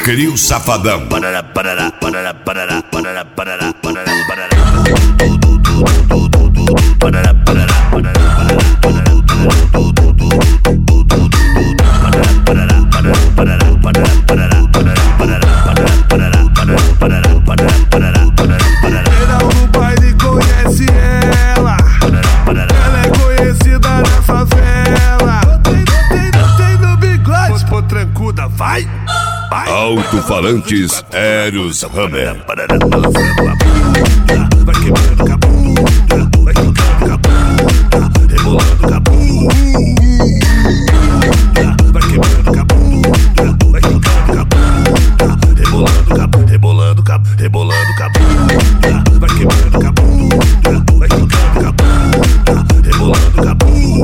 Crio Safadão. Geral no baile conhece ela. Ela é conhecida na favela. Não tem no bigode. Pô, trancuda, vai. Alto-falantes Eros Hammer. Balançando a bunda, vai quebrando com a bunda, vai quebrando com a bunda, rebolando com a bunda, vai quebrando com a bunda, vai quebrando com a bunda, rebolando com a bunda, vai quebrando com a bunda, vai quebrando com a bunda, rebolando com a bunda,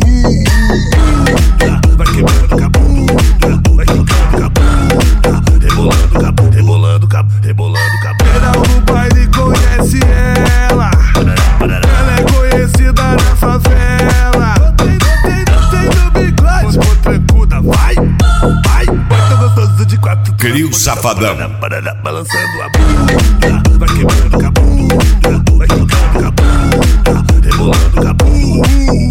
vai quebrando com a bunda, vai quebrando com a bunda, rebolando com a Geral no baile conhece ela. Ela é conhecida na favela. Não tem no bigode. Pô, trancuda, vai. Tá gostoso de quatro. Crio Safadão. Balançando a bunda, vai quebrando com a bunda, vai quebrando com a bunda, rebolando com a bunda,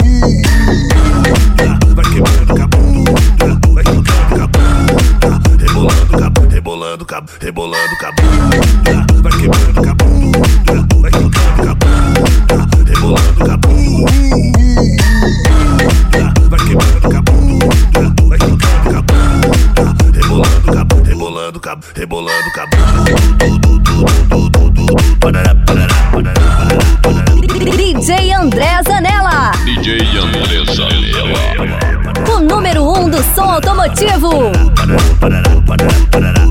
vai quebrando com a bunda, vai quebrando com a bunda, rebolando com a bunda, vai quebrando com a bunda, vai quebrando com a bunda, rebolando com a bunda, vai quebrando com a bunda, vai quebrando com a bunda, rebolando com a DJ André Zanella. Zanella. O número 1 do som automotivo.